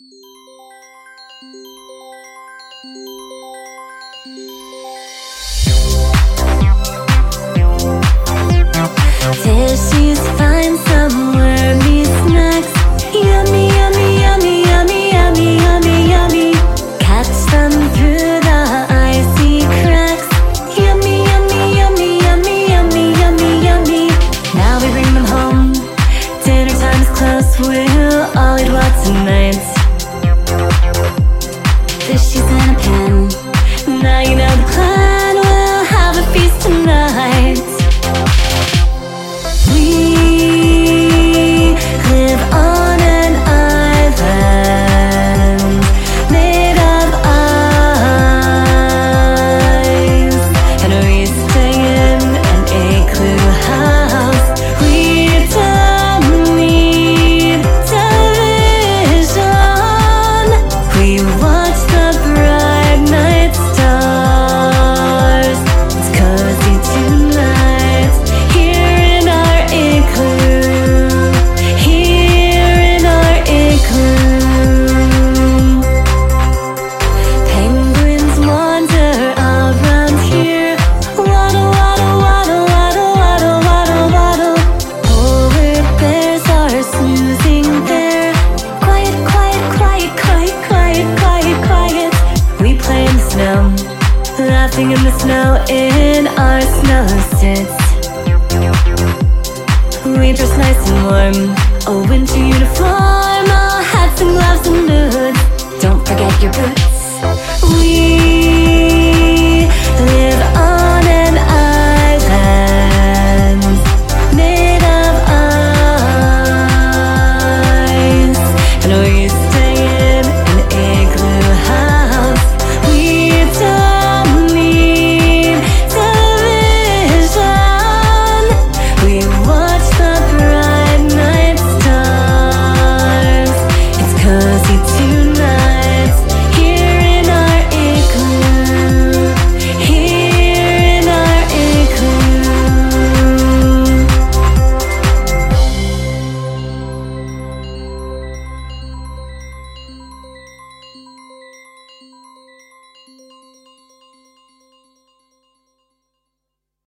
Fishies find somewhere, me snacks. Yummy, yummy, yummy, yummy, yummy, yummy, yummy. Catch them through the icy cracks. Yummy, yummy, yummy, yummy, yummy, yummy, yummy. Now we bring them home. Dinner time is close. We'll all eat well tonight. Fishies in a pan. Now you know the plan. We'll have a feast tonight. Laughing in the snow in our snow suits. We dress nice and warm, a winter uniform, all hats and gloves and boots. Don't forget your boots.